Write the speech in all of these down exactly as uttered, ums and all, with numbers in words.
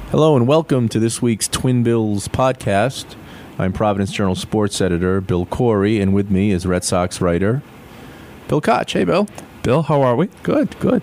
Hello and welcome to this week's Twin Bills podcast. I'm Providence Journal sports editor Bill Corey, and with me is Red Sox writer Bill Koch. Hey, Bill. Bill, how are we? Good, good.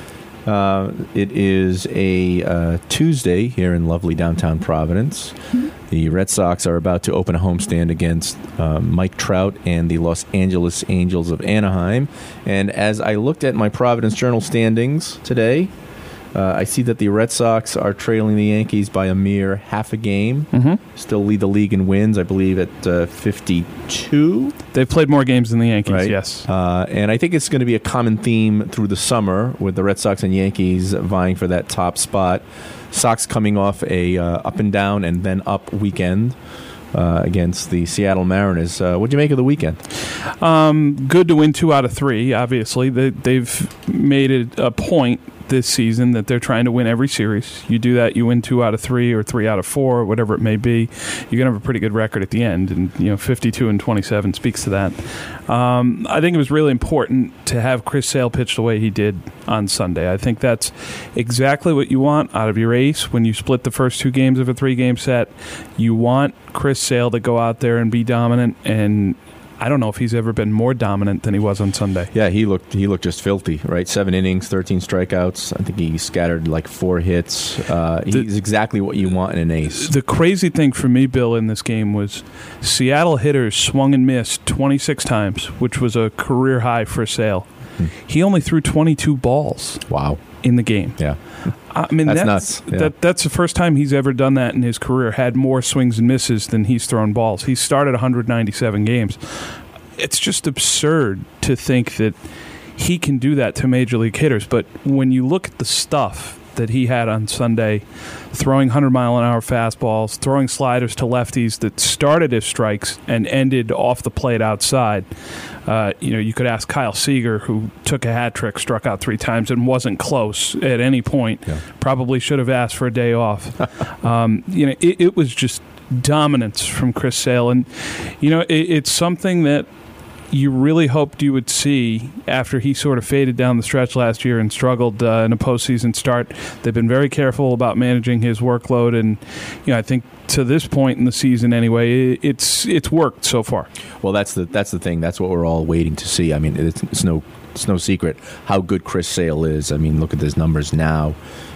Uh, it is a uh, Tuesday here in lovely downtown Providence. Mm-hmm. The Red Sox are about to open a homestand against uh, Mike Trout and the Los Angeles Angels of Anaheim. And as I looked at my Providence Journal standings today, Uh, I see that the Red Sox are trailing the Yankees by a mere half a game. Mm-hmm. Still lead the league in wins, I believe, at uh, fifty-two. They've played more games than the Yankees, right? Yes. Uh, and I think it's going to be a common theme through the summer with the Red Sox and Yankees vying for that top spot. Sox coming off a uh, up and down and then up weekend uh, against the Seattle Mariners. Uh, what do you make of the weekend? Um, good to win two out of three, obviously. They, they've made it a point this season that they're trying to win every series. You do that, you win two out of three or three out of four, whatever it may be, you're going to have a pretty good record at the end. And, you know, fifty-two and twenty-seven speaks to that. Um, I think it was really important to have Chris Sale pitch the way he did on Sunday. I think that's exactly what you want out of your ace when you split the first two games of a three-game set. You want Chris Sale to go out there and be dominant, and I don't know if he's ever been more dominant than he was on Sunday. Yeah, he looked he looked just filthy, right? Seven innings, thirteen strikeouts. I think he scattered like four hits. Uh, he's the, exactly what you want in an ace. The crazy thing for me, Bill, in this game was Seattle hitters swung and missed twenty-six times, which was a career high for Sale. Hmm. He only threw twenty-two balls. Wow. In the game. Yeah. I mean, that's, that's nuts. Yeah. That, that's the first time he's ever done that in his career, had more swings and misses than he's thrown balls. He started one hundred ninety-seven games. It's just absurd to think that he can do that to major league hitters. But when you look at the stuff that he had on Sunday, throwing one hundred mile an hour fastballs, throwing sliders to lefties that started as strikes and ended off the plate outside. Uh, you know, you could ask Kyle Seager, who took a hat trick, struck out three times, and wasn't close at any point. Yeah. Probably should have asked for a day off. um, you know, it, it was just dominance from Chris Sale, and you know, it, it's something that you really hoped you would see after he sort of faded down the stretch last year and struggled uh, in a postseason start. They've been very careful about managing his workload, and you know, I think to this point in the season, anyway, it's it's worked so far. Well, that's the that's the thing. That's what we're all waiting to see. I mean, it's, it's no it's no secret how good Chris Sale is. I mean, look at his numbers now.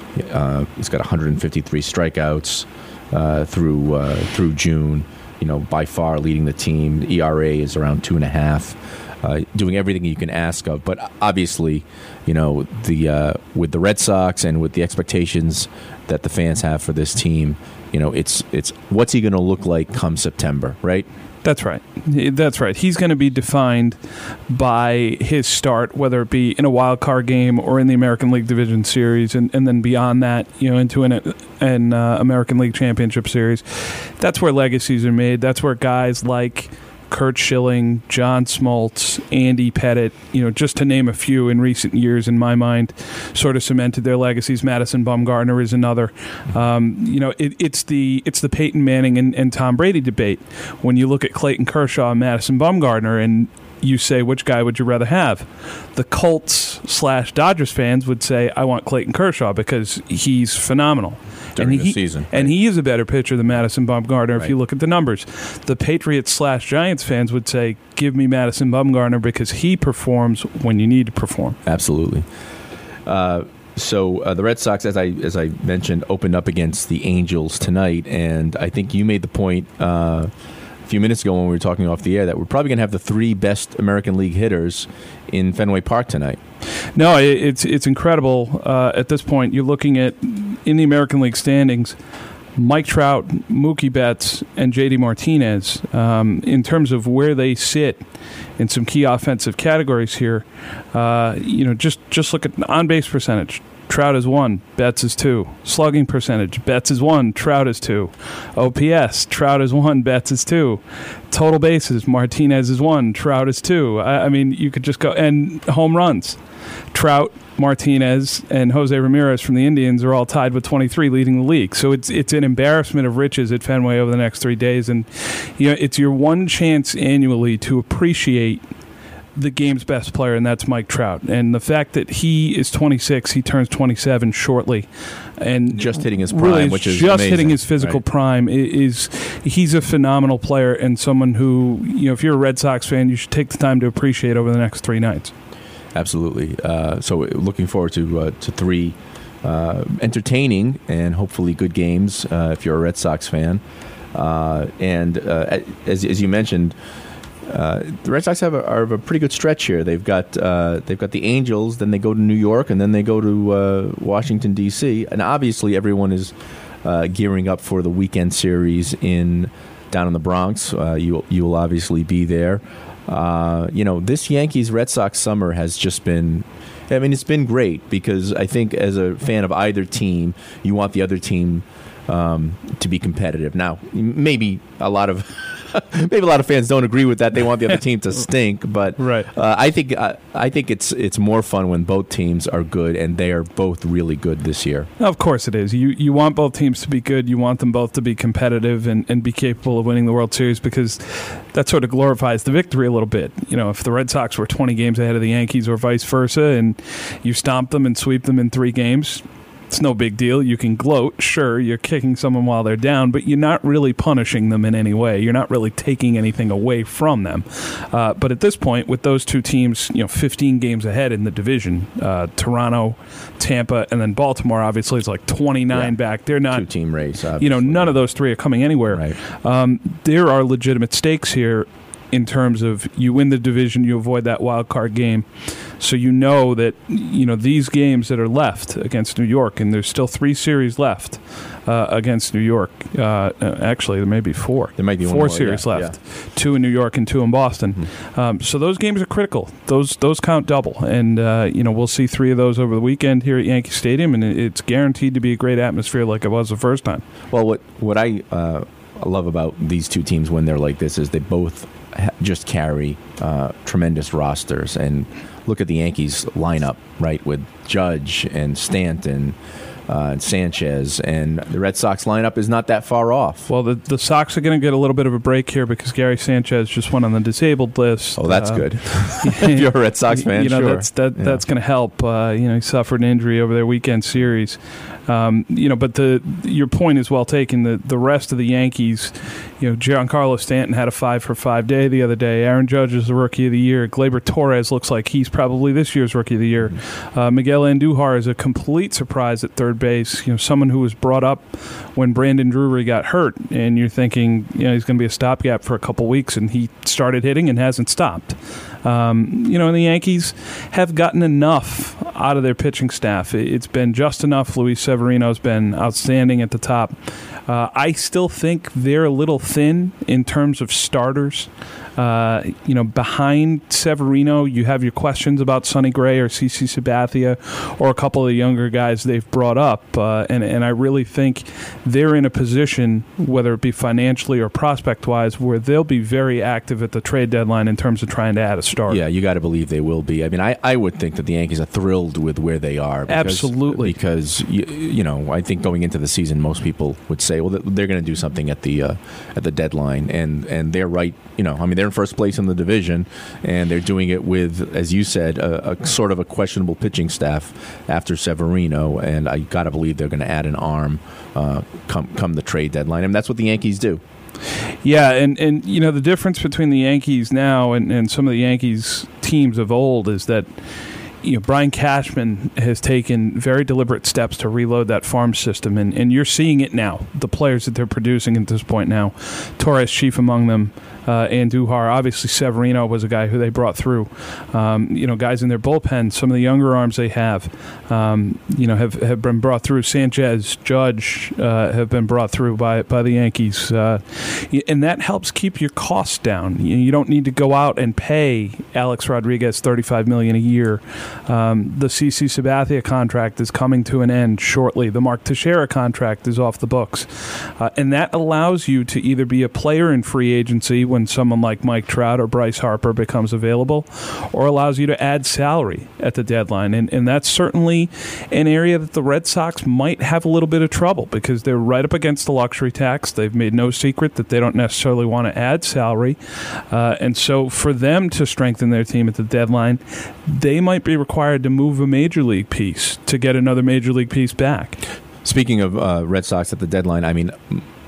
Uh, he's got one hundred fifty-three strikeouts uh, through uh, through June. You know, by far leading the team. The E R A is around two and a half. Uh, doing everything you can ask of, but obviously, you know, the uh, with the Red Sox and with the expectations that the fans have for this team, you know, it's it's what's he going to look like come September, right? That's right. That's right. He's going to be defined by his start, whether it be in a wild card game or in the American League Division Series, and, and then beyond that, you know, into an, an uh, American League Championship Series. That's where legacies are made. That's where guys like Curt Schilling, John Smoltz, Andy Pettitte, you know, just to name a few in recent years, in my mind, sort of cemented their legacies. Madison Bumgarner is another. Um, you know, it, it's the it's the Peyton Manning and, and Tom Brady debate. When you look at Clayton Kershaw and Madison Bumgarner, and you say, which guy would you rather have? The Colts slash Dodgers fans would say, I want Clayton Kershaw because he's phenomenal. During and the he, season. And right. he is a better pitcher than Madison Bumgarner if right. you look at the numbers. The Patriots slash Giants fans would say, give me Madison Bumgarner because he performs when you need to perform. Absolutely. Uh, so uh, the Red Sox, as I as I mentioned, opened up against the Angels tonight, and I think you made the point uh, a few minutes ago when we were talking off the air that we're probably going to have the three best American League hitters in Fenway Park tonight. No, it's it's incredible. Uh, at this point, you're looking at, in the American League standings, Mike Trout, Mookie Betts, and J D Martinez. Um, in terms of where they sit in some key offensive categories here, uh, you know, just, just look at on-base percentage. Trout is one, Betts is two. Slugging percentage, Betts is one, Trout is two. O P S, Trout is one, Betts is two. Total bases, Martinez is one, Trout is two. I, I mean, you could just go, and home runs. Trout, Martinez, and Jose Ramirez from the Indians are all tied with twenty-three, leading the league. So it's it's an embarrassment of riches at Fenway over the next three days, and you know it's your one chance annually to appreciate the game's best player, and that's Mike Trout. And the fact that he is twenty-six, he turns twenty-seven shortly, and just hitting his prime, really which is just amazing. hitting his physical right. prime. Is he's a phenomenal player and someone who, you know, if you're a Red Sox fan, you should take the time to appreciate over the next three nights. Absolutely. Uh, so looking forward to uh, to three uh, entertaining and hopefully good games uh, if you're a Red Sox fan. Uh, and uh, as as you mentioned, uh, the Red Sox have a, are a pretty good stretch here. They've got uh, they've got the Angels, then they go to New York, and then they go to uh, Washington D C. And obviously, everyone is uh, gearing up for the weekend series in down in the Bronx. Uh, you you will obviously be there. Uh, you know, this Yankees Red Sox summer has just been. I mean, it's been great because I think as a fan of either team, you want the other team um, to be competitive. Now, maybe a lot of maybe a lot of fans don't agree with that. They want the other team to stink, but right. uh, I think uh, I think it's it's more fun when both teams are good, and they are both really good this year. Of course it is. You you want both teams to be good. You want them both to be competitive and, and be capable of winning the World Series because that sort of glorifies the victory a little bit. You know, if the Red Sox were twenty games ahead of the Yankees or vice versa, and you stomp them and sweep them in three games, it's no big deal. You can gloat. Sure, you're kicking someone while they're down, but you're not really punishing them in any way. You're not really taking anything away from them. Uh, but at this point, with those two teams, you know, fifteen games ahead in the division, uh, Toronto, Tampa, and then Baltimore, obviously, is like twenty-nine yeah. back. They're not two-team race. Obviously. You know, none of those three are coming anywhere. Right. Um, there are legitimate stakes here in terms of you win the division, you avoid that wild card game. So you know that, you know, these games that are left against New York, and there's still three series left uh, against New York. Uh, actually, there may be four. There might be four one more, series yeah, left. Yeah. Two in New York and two in Boston. Mm-hmm. Um, so those games are critical. Those those count double. And, uh, you know, we'll see three of those over the weekend here at Yankee Stadium, and it's guaranteed to be a great atmosphere like it was the first time. Well, what, what I uh, love about these two teams when they're like this is they both just carry uh, tremendous rosters. And look at the Yankees lineup, right, with Judge and Stanton uh, and Sanchez, and the Red Sox lineup is not that far off. Well, the the Sox are going to get a little bit of a break here because Gary Sanchez just went on the disabled list. Oh, that's uh, good. If you're a Red Sox fan, you know, sure. that's that, yeah. that's going to help. Uh, you know, he suffered an injury over their weekend series. Um, you know, but the your point is well taken. The the rest of the Yankees, you know, Giancarlo Stanton had a five for five day the other day. Aaron Judge is the Rookie of the Year. Gleyber Torres looks like he's probably this year's Rookie of the Year. Uh, Miguel Andujar is a complete surprise at third base. You know, someone who was brought up when Brandon Drury got hurt, and you're thinking, you know, he's going to be a stopgap for a couple weeks, and he started hitting and hasn't stopped. Um, you know, and the Yankees have gotten enough out of their pitching staff. It's been just enough. Luis Severino's been outstanding at the top. Uh, I still think they're a little thin in terms of starters. Uh, you know, behind Severino, you have your questions about Sonny Gray or CeCe Sabathia or a couple of the younger guys they've brought up. Uh, and, and I really think they're in a position, whether it be financially or prospect-wise, where they'll be very active at the trade deadline in terms of trying to add a starter. Yeah, you got to believe they will be. I mean, I, I would think that the Yankees are thrilled with where they are. Because, Absolutely. Because, you, you know, I think going into the season, most people would say, well, they're going to do something at the uh, at the deadline. And, and they're right. You know, I mean, they're in first place in the division, and they're doing it with, as you said, a, a sort of a questionable pitching staff after Severino. And I got to believe they're going to add an arm uh, come come the trade deadline. And that's what the Yankees do. Yeah, and, and you know, the difference between the Yankees now and, and some of the Yankees teams of old is that, you know, Brian Cashman has taken very deliberate steps to reload that farm system, and, and you're seeing it now. The players that they're producing at this point now, Torres chief among them, uh, Andujar, obviously Severino was a guy who they brought through. Um, you know, guys in their bullpen, some of the younger arms they have, um, you know, have, have been brought through. Sanchez, Judge uh, have been brought through by by the Yankees, uh, and that helps keep your costs down. You, you don't need to go out and pay Alex Rodriguez thirty-five million dollars a year. Um, the CeCe Sabathia contract is coming to an end shortly. The Mark Teixeira contract is off the books. Uh, and that allows you to either be a player in free agency when someone like Mike Trout or Bryce Harper becomes available, or allows you to add salary at the deadline. And, and that's certainly an area that the Red Sox might have a little bit of trouble because they're right up against the luxury tax. They've made no secret that they don't necessarily want to add salary. Uh, and so for them to strengthen their team at the deadline, they might be required to move a major league piece to get another major league piece back. Speaking of uh, Red Sox at the deadline, I mean,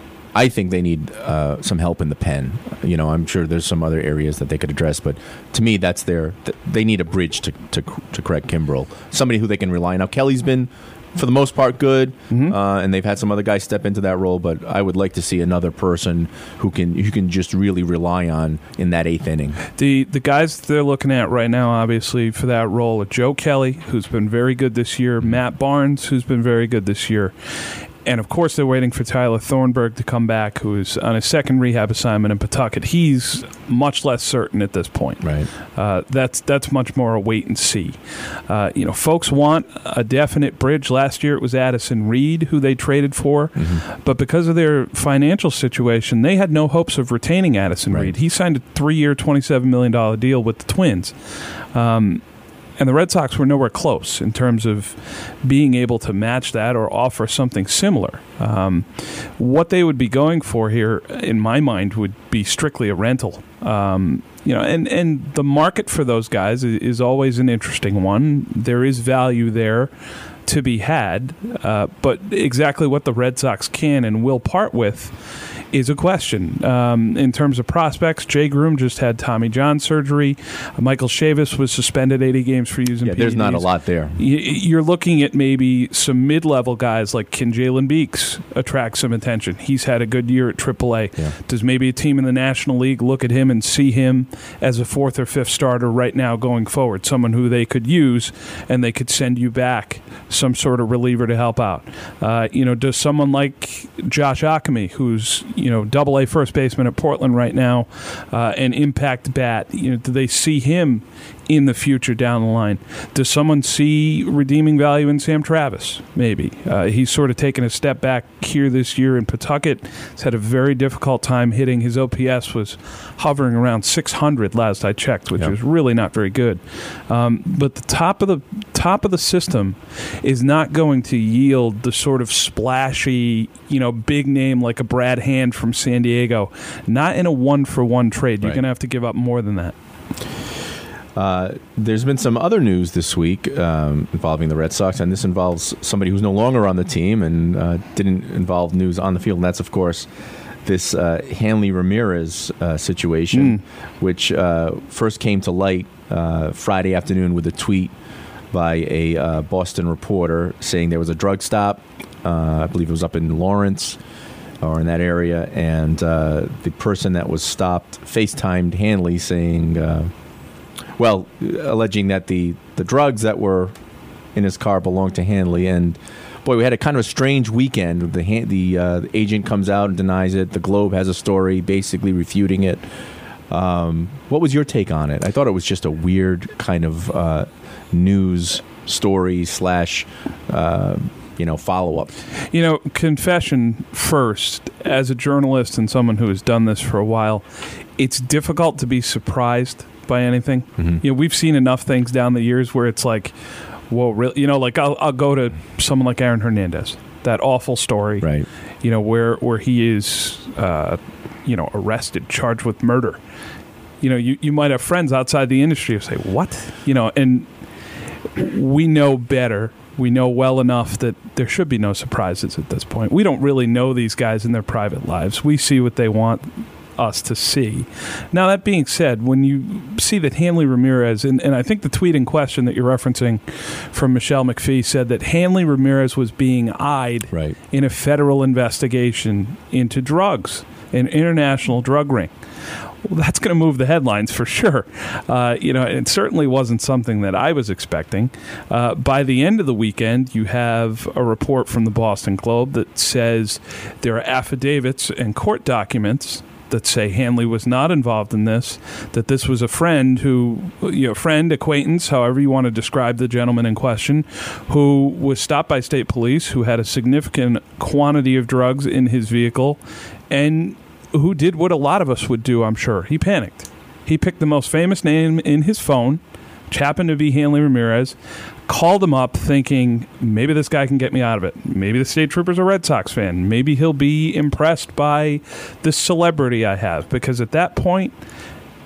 I think they need uh, some help in the pen. You know, I'm sure there's some other areas that they could address, but to me, that's their. They need a bridge to to, to Craig Kimbrell, somebody who they can rely on. Now, Kelly's been, for the most part, good, mm-hmm. uh, and they've had some other guys step into that role. But I would like to see another person who can who can just really rely on in that eighth inning. The the guys they're looking at right now, obviously, for that role are Joe Kelly, who's been very good this year, Matt Barnes, who's been very good this year. And, of course, they're waiting for Tyler Thornburg to come back, who is on his second rehab assignment in Pawtucket. He's much less certain at this point. Right. Uh, that's that's much more a wait and see. Uh, you know, folks want a definite bridge. Last year it was Addison Reed, who they traded for. Mm-hmm. But because of their financial situation, they had no hopes of retaining Addison right. Reed. He signed a three-year, twenty-seven million dollars deal with the Twins. Um And the Red Sox were nowhere close in terms of being able to match that or offer something similar. Um, what they would be going for here, in my mind, would be strictly a rental. Um, you know, and, and the market for those guys is, is always an interesting one. There is value there to be had, uh, but exactly what the Red Sox can and will part with is a question. Um, in terms of prospects, Jay Groom just had Tommy John surgery. Uh, Michael Chavis was suspended eighty games for using yeah, P E Ds. There's not a lot there. You're looking at maybe some mid-level guys like can Jalen Beeks attract some attention. He's had a good year at triple A. Yeah. Does maybe a team in the National League look at him and see him as a fourth or fifth starter right now going forward, someone who they could use and they could send you back some sort of reliever to help out? Uh, you know, does someone like Josh Ockamy, who's you know, double A first baseman at Portland right now, uh, an impact bat, you know, do they see him in the future down the line? Does someone see redeeming value in Sam Travis? Maybe. Uh, he's sort of taken a step back here this year in Pawtucket. He's had a very difficult time hitting. His O P S was hovering around six hundred last I checked, which yep. is really not very good. Um, but the top of the top of the system is not going to yield the sort of splashy, you know, big name like a Brad Hand from San Diego. Not in a one-for-one trade. You're right. going to have to give up more than that. Uh, there's been some other news this week um, involving the Red Sox, and this involves somebody who's no longer on the team and uh, didn't involve news on the field, and that's, of course, this uh, Hanley Ramirez uh, situation, mm. which uh, first came to light uh, Friday afternoon with a tweet by a uh, Boston reporter saying there was a drug stop. Uh, I believe it was up in Lawrence or in that area, and uh, the person that was stopped FaceTimed Hanley saying... Uh, Well, alleging that the, the drugs that were in his car belonged to Hanley. And, boy, we had a kind of a strange weekend. The, the, uh, the agent comes out and denies it. The Globe has a story basically refuting it. Um, what was your take on it? I thought it was just a weird kind of uh, news story slash, uh, you know, follow-up. You know, confession first. As a journalist and someone who has done this for a while, it's difficult to be surprised by anything. Mm-hmm. You know, we've seen enough things down the years where it's like, whoa, really? You know, like I'll, I'll go to someone like Aaron Hernandez, that awful story, right? You know, where where he is, uh, you know, arrested, charged with murder. You know, you, you might have friends outside the industry who say, what? You know, and we know better. We know well enough that there should be no surprises at this point. We don't really know these guys in their private lives. We see what they want us to see. Now, that being said, when you see that Hanley Ramirez, and, and I think the tweet in question that you're referencing from Michelle McPhee said that Hanley Ramirez was being eyed right. in a federal investigation into drugs, an international drug ring. Well, that's going to move the headlines for sure. Uh, you know, it certainly wasn't something that I was expecting. Uh, by the end of the weekend, you have a report from the Boston Globe that says there are affidavits and court documents that say Hanley was not involved in this, that this was a friend who, you know, friend, acquaintance, however you want to describe the gentleman in question, who was stopped by state police, who had a significant quantity of drugs in his vehicle, and who did what a lot of us would do, I'm sure. He panicked. He picked the most famous name in his phone, which happened to be Hanley Ramirez, called him up thinking, maybe this guy can get me out of it. Maybe the state trooper's a Red Sox fan. Maybe he'll be impressed by this celebrity I have. Because at that point,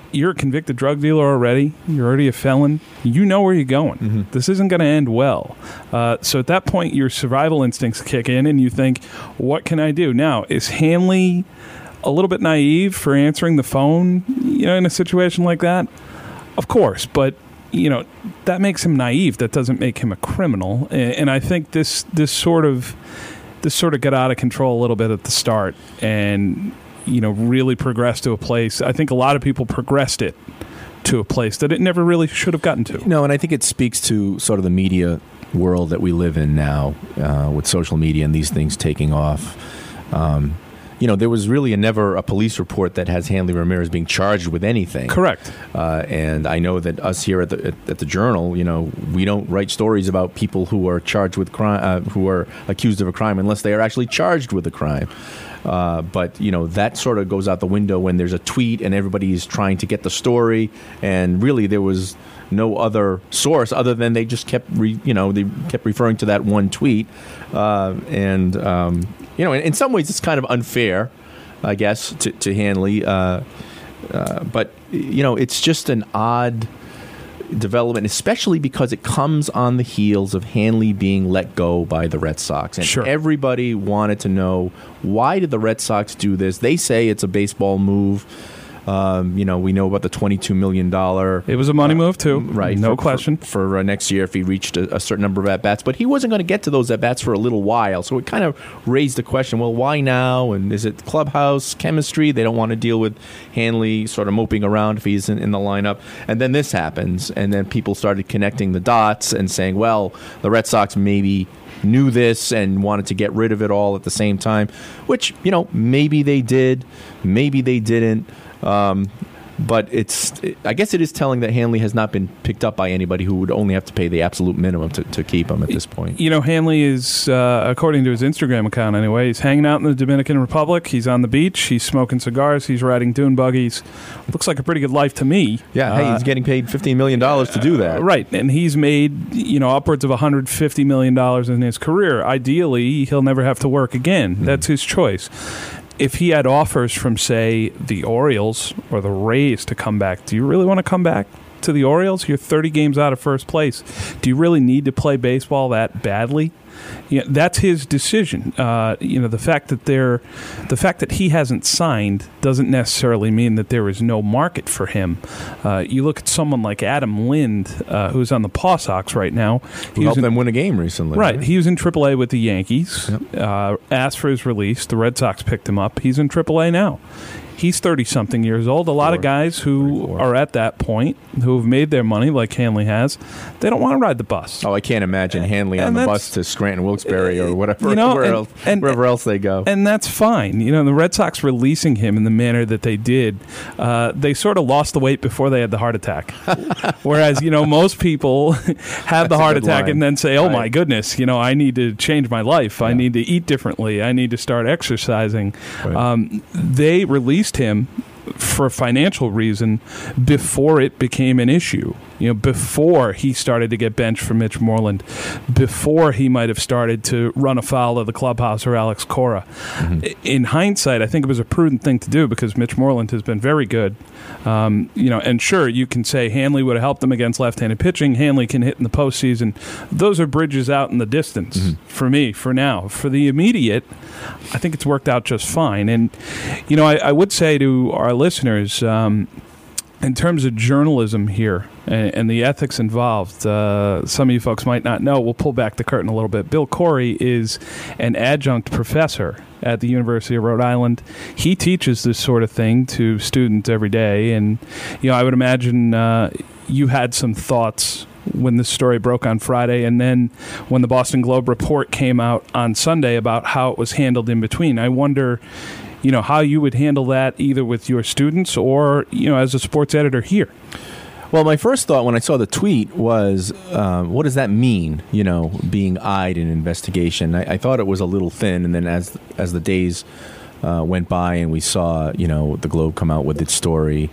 you're a convicted drug dealer already. You're already a felon. You know where you're going. Mm-hmm. This isn't going to end well. Uh, so at that point, your survival instincts kick in, and you think, what can I do? Now, is Hanley a little bit naive for answering the phone, you know, in a situation like that? Of course, but, you know, that makes him naive. That doesn't make him a criminal. And, and I think this this sort of this sort of got out of control a little bit at the start, and you know, really progressed to a place. I think a lot of people progressed it to a place that it never really should have gotten to. No, and I think it speaks to sort of the media world that we live in now, uh, with social media and these things taking off. Um, you know, there was really a, never a police report that has Hanley Ramirez being charged with anything. Correct. Uh, and I know that us here at the at, at the Journal, you know, we don't write stories about people who are charged with crime, uh, who are accused of a crime, unless they are actually charged with a crime. Uh, but, you know, that sort of goes out the window when there's a tweet and everybody's trying to get the story. And really there was no other source other than they just kept, re, you know, they kept referring to that one tweet. Uh, and, um, you know, in, in some ways it's kind of unfair, I guess, to, to Hanley. Uh, uh, but, you know, it's just an odd development, especially because it comes on the heels of Hanley being let go by the Red Sox. And sure. Everybody wanted to know, why did the Red Sox do this? They say it's a baseball move. Um, you know, we know about the twenty-two million dollars. It was a money uh, move, too. Right. No for, question. For, for uh, next year if he reached a, a certain number of at-bats. But he wasn't going to get to those at-bats for a little while. So it kind of raised the question, well, why now? And is it clubhouse chemistry? They don't want to deal with Hanley sort of moping around if he's in, in the lineup. And then this happens. And then people started connecting the dots and saying, well, the Red Sox maybe knew this and wanted to get rid of it all at the same time, which, you know, maybe they did, maybe they didn't. Um, but it's, I guess it is telling that Hanley has not been picked up by anybody who would only have to pay the absolute minimum to, to keep him at this point. You know, Hanley is, uh, according to his Instagram account anyway, he's hanging out in the Dominican Republic. He's on the beach. He's smoking cigars. He's riding dune buggies. Looks like a pretty good life to me. Yeah, hey, uh, he's getting paid fifteen million dollars to do that. Uh, right, and he's made, you know, upwards of one hundred fifty million dollars in his career. Ideally, he'll never have to work again. Mm. That's his choice. If he had offers from, say, the Orioles or the Rays to come back, do you really want to come back to the Orioles? You're thirty games out of first place. Do you really need to play baseball that badly? You know, that's his decision. Uh, you know, the fact that they're, the fact that he hasn't signed doesn't necessarily mean that there is no market for him. Uh, you look at someone like Adam Lind, uh, who's on the Paw Sox right now. Who helped in, them win a game recently. Right. right. He was in triple A with the Yankees, yep. uh, asked for his release. The Red Sox picked him up. He's in triple A now. He's thirty-something years old. A lot Four. of guys who are at that point, who have made their money, like Hanley has, they don't want to ride the bus. Oh, I can't imagine Hanley and on the bus to Scranton, Wilkes-Barre, or whatever, you know, where and, else, and, wherever else they go. And that's fine. You know, the Red Sox releasing him in the manner that they did, uh, they sort of lost the weight before they had the heart attack. Whereas, you know, most people have the heart attack line. and then say, oh, right. my goodness, you know, I need to change my life. Yeah. I need to eat differently. I need to start exercising. Right. Um, they released him for a financial reason before it became an issue. You know, before he started to get benched for Mitch Moreland, before he might have started to run afoul of the clubhouse or Alex Cora. Mm-hmm. In hindsight, I think it was a prudent thing to do because Mitch Moreland has been very good. Um, you know, and sure, you can say Hanley would have helped them against left-handed pitching. Hanley can hit in the postseason. Those are bridges out in the distance mm-hmm. for me, for now. For the immediate, I think it's worked out just fine. And, you know, I, I would say to our listeners, um, in terms of journalism here and, and the ethics involved, uh, some of you folks might not know. We'll pull back the curtain a little bit. Bill Corey is an adjunct professor at the University of Rhode Island. He teaches this sort of thing to students every day. And, you know, I would imagine uh, you had some thoughts when this story broke on Friday, and then when the Boston Globe report came out on Sunday about how it was handled in between. I wonder, you know, how you would handle that either with your students or, you know, as a sports editor here. Well, my first thought when I saw the tweet was, um, what does that mean, you know, being eyed in an investigation? I, I thought it was a little thin, and then as as the days uh, went by and we saw, you know, the Globe come out with its story,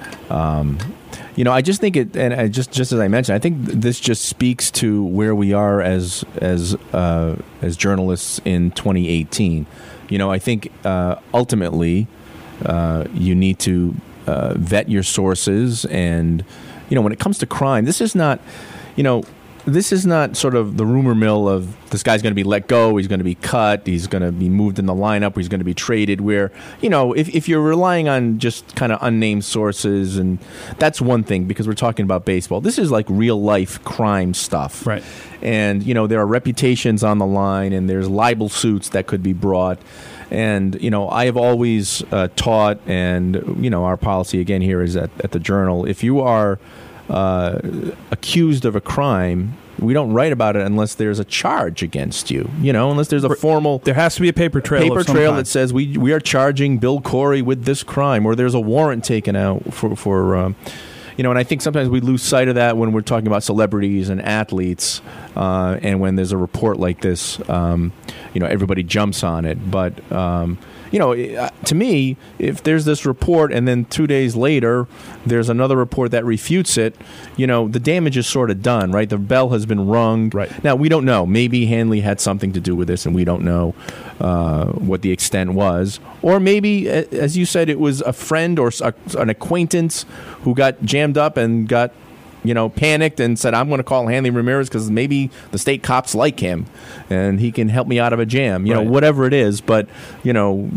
um, you know, I just think it, and I just just as I mentioned, I think this just speaks to where we are as as uh, as journalists in twenty eighteen. You know, I think uh, ultimately uh, you need to uh, vet your sources. And, you know, when it comes to crime, this is not, you know, this is not sort of the rumor mill of this guy's going to be let go, he's going to be cut, he's going to be moved in the lineup, he's going to be traded, where, you know, if, if you're relying on just kind of unnamed sources, and that's one thing because we're talking about baseball. This is like real life crime stuff. Right. And, you know, there are reputations on the line, and there's libel suits that could be brought. And, you know, I have always uh, taught, and, you know, our policy again here is at, at the Journal, if you are uh, accused of a crime, we don't write about it unless there's a charge against you, you know, unless there's a formal... There has to be a paper trail paper of some trail kind. that says we we are charging Bill Corey with this crime, or there's a warrant taken out for... for um, you know, and I think sometimes we lose sight of that when we're talking about celebrities and athletes, uh, and when there's a report like this, um, you know, everybody jumps on it. But, um, you know, to me, if there's this report and then two days later there's another report that refutes it, you know, the damage is sort of done, right? The bell has been rung. Right. Now, we don't know. Maybe Hanley had something to do with this, and we don't know uh, what the extent was. Or maybe, as you said, it was a friend or an acquaintance who got jammed up and got, you know, panicked and said, I'm going to call Hanley Ramirez because maybe the state cops like him and he can help me out of a jam, you right. know, whatever it is. But, you know,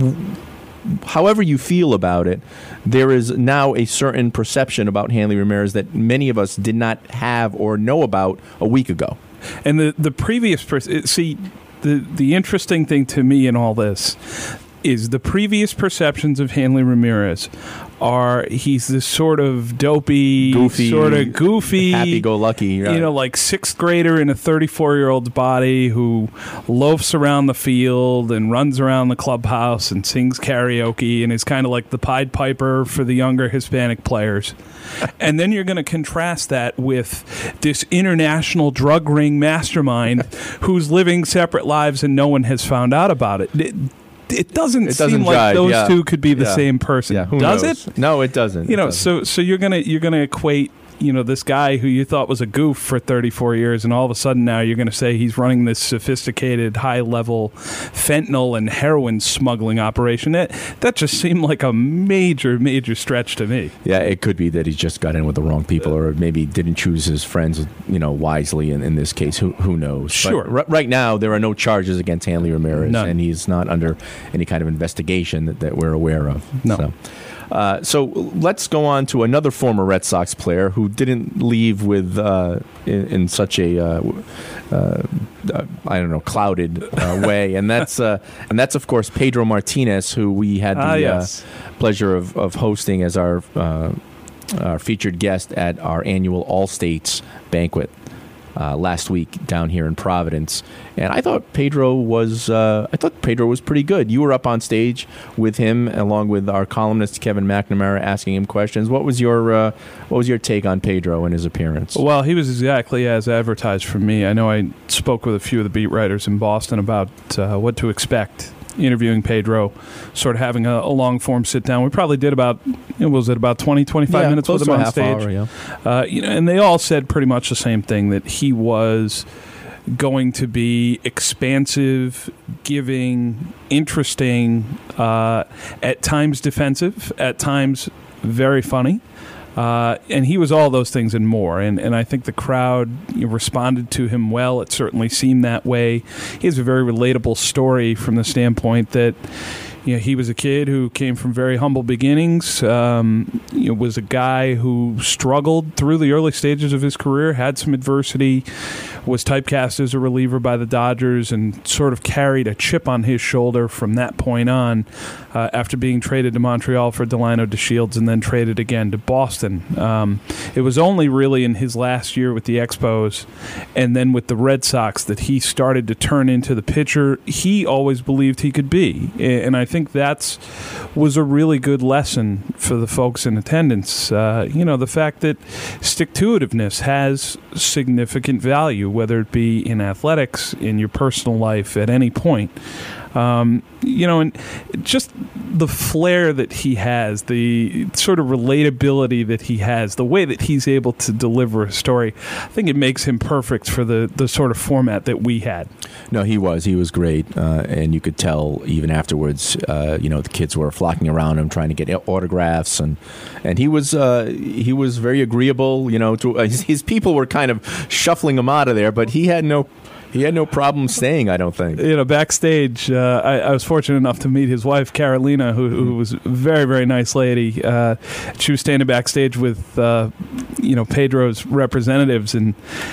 however you feel about it, there is now a certain perception about Hanley Ramirez that many of us did not have or know about a week ago. And the, the previous person, see, the, the interesting thing to me in all this is the previous perceptions of Hanley Ramirez are he's this sort of dopey, goofy, sort of goofy, happy-go-lucky, right. you know, like sixth grader in a thirty-four-year-old's body who loafs around the field and runs around the clubhouse and sings karaoke and is kind of like the Pied Piper for the younger Hispanic players. And then you're going to contrast that with this international drug ring mastermind who's living separate lives and no one has found out about it. It, It doesn't, it doesn't seem jive, like those yeah. two could be the yeah. same person. Yeah, who Does knows? it? No, it doesn't. You it know, doesn't. so so you're gonna you're gonna equate, you know, this guy who you thought was a goof for thirty-four years, and all of a sudden now you're going to say he's running this sophisticated, high-level fentanyl and heroin smuggling operation. That that just seemed like a major, major stretch to me. Yeah, it could be that he's just got in with the wrong people, or maybe didn't choose his friends, you know, wisely. In, in this case, who who knows? Sure. But r- right now, there are no charges against Hanley Ramirez, None. and he's not under any kind of investigation that, that we're aware of. No. So. Uh, so let's go on to another former Red Sox player who didn't leave with uh, in, in such a uh, uh, I don't know clouded uh, way, and that's uh, and that's of course Pedro Martinez, who we had the ah, yes. uh, pleasure of, of hosting as our uh, our featured guest at our annual All States banquet uh, last week down here in Providence. And I thought Pedro was uh, I thought Pedro was pretty good. You were up on stage with him, along with our columnist Kevin McNamara, asking him questions. What was your uh, what was your take on Pedro and his appearance? Well, he was exactly as advertised from me. I know I spoke with a few of the beat writers in Boston about uh, what to expect interviewing Pedro, sort of having a, a long form sit down. We probably did about, what was it, about twenty, twenty-five yeah, minutes close with to him a on half stage. Hour, yeah. uh, you know, and they all said pretty much the same thing, that he was going to be expansive, giving, interesting, uh, at times defensive, at times very funny. Uh, and he was all those things and more. And, and I think the crowd you know, responded to him well. It certainly seemed that way. He has a very relatable story from the standpoint that you know, he was a kid who came from very humble beginnings, um, you know, was a guy who struggled through the early stages of his career, had some adversity, was typecast as a reliever by the Dodgers, and sort of carried a chip on his shoulder from that point on, uh, after being traded to Montreal for Delino DeShields and then traded again to Boston. Um, it was only really in his last year with the Expos and then with the Red Sox that he started to turn into the pitcher he always believed he could be. And I think I think that's was a really good lesson for the folks in attendance. Uh, you know, the fact that stick-to-itiveness has significant value, whether it be in athletics, in your personal life, at any point. Um, you know, and just the flair that he has, the sort of relatability that he has, the way that he's able to deliver a story, I think it makes him perfect for the, the sort of format that we had. No, he was. He was great. Uh, and you could tell even afterwards, uh, you know, the kids were flocking around him trying to get autographs. And, and he was uh, he was very agreeable. You know, to, uh, his, his people were kind of shuffling him out of there, but he had no He had no problem staying, I don't think. You know, backstage, uh, I, I was fortunate enough to meet his wife, Carolina, who, who was a very, very nice lady. Uh, she was standing backstage with, uh, you know, Pedro's representatives, and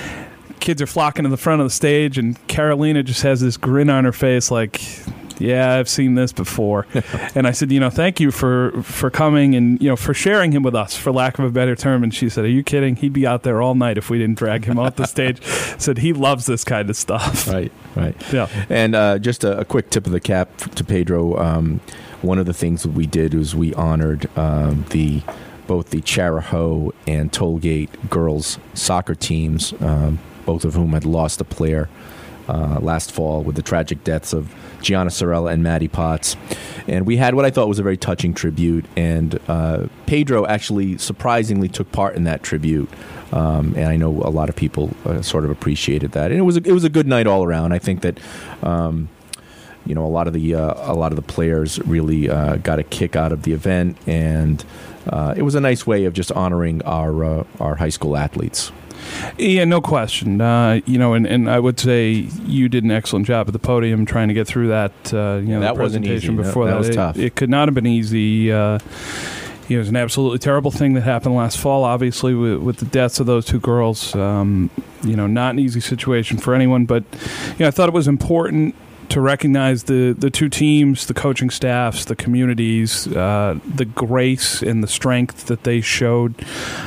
kids are flocking to the front of the stage, and Carolina just has this grin on her face like, yeah, I've seen this before. And I said, you know, thank you for, for coming and, you know, for sharing him with us, for lack of a better term. And she said, are you kidding? He'd be out there all night if we didn't drag him off the stage. Said he loves this kind of stuff. Right, right. Yeah. And uh, just a, a quick tip of the cap to Pedro. Um, one of the things that we did was we honored um, the both the Charahoe and Tollgate girls soccer teams, um, both of whom had lost a player uh, last fall with the tragic deaths of Gianna Sorella and Maddie Potts. And we had what I thought was a very touching tribute, and uh, Pedro actually surprisingly took part in that tribute. Um, and I know a lot of people uh, sort of appreciated that. And it was a, it was a good night all around. I think that um, you know a lot of the uh, a lot of the players really uh, got a kick out of the event, and uh, it was a nice way of just honoring our uh, our high school athletes. Yeah, no question. Uh, you know, and, and I would say you did an excellent job at the podium trying to get through that. Uh, you know, that the presentation wasn't easy. before that, that, that was it, tough. It could not have been easy. Uh, you know, it was an absolutely terrible thing that happened last fall. Obviously, with, with the deaths of those two girls. Um, you know, not an easy situation for anyone. But you know, I thought it was important to recognize the, the two teams, the coaching staffs, the communities, uh, the grace and the strength that they showed.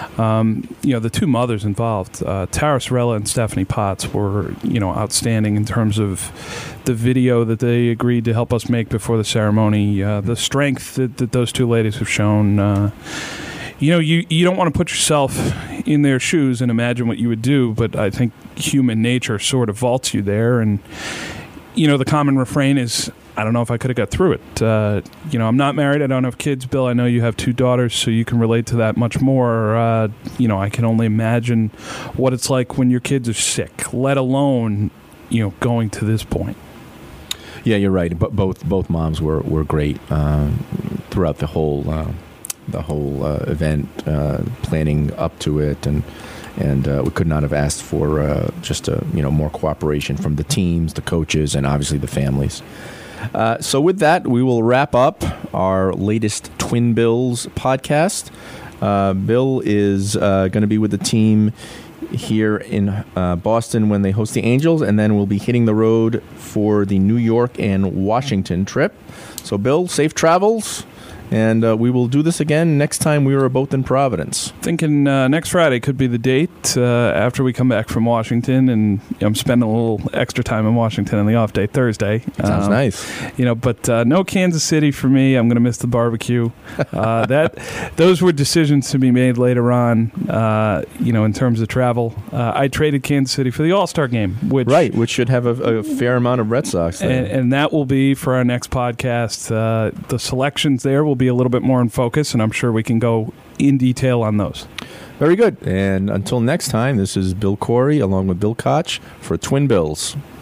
Um, you know, the two mothers involved, uh, Tara Sorella and Stephanie Potts, were, you know, outstanding in terms of the video that they agreed to help us make before the ceremony, uh, the strength that, that those two ladies have shown. Uh, you know, you, you don't want to put yourself in their shoes and imagine what you would do, but I think human nature sort of vaults you there. And you know, the common refrain is, I don't know if I could have got through it. Uh, you know, I'm not married. I don't have kids. Bill, I know you have two daughters, so you can relate to that much more. Uh, you know, I can only imagine what it's like when your kids are sick, let alone, you know, going to this point. Yeah, you're right. But both both moms were were great um, throughout the whole uh, the whole uh, event, uh, planning up to it, and. And uh, we could not have asked for uh, just a, you know more cooperation from the teams, the coaches, and obviously the families. Uh, so with that, we will wrap up our latest Twin Bills podcast. Uh, Bill is uh, going to be with the team here in uh, Boston when they host the Angels, and then we'll be hitting the road for the New York and Washington trip. So, Bill, safe travels. And uh, we will do this again next time we are both in Providence. Thinking uh, next Friday could be the date uh, after we come back from Washington, and I'm spending a little extra time in Washington on the off day Thursday. Sounds um, nice. You know, but uh, no Kansas City for me. I'm going to miss the barbecue. Uh, that those were decisions to be made later on. Uh, you know, in terms of travel, uh, I traded Kansas City for the All-Star game, which right, which should have a, a fair amount of Red Sox there. And, and that will be for our next podcast. Uh, the selections there will be a little bit more in focus, and I'm sure we can go in detail on those. Very good. And until next time, this is Bill Corey along with Bill Koch for Twin Bills.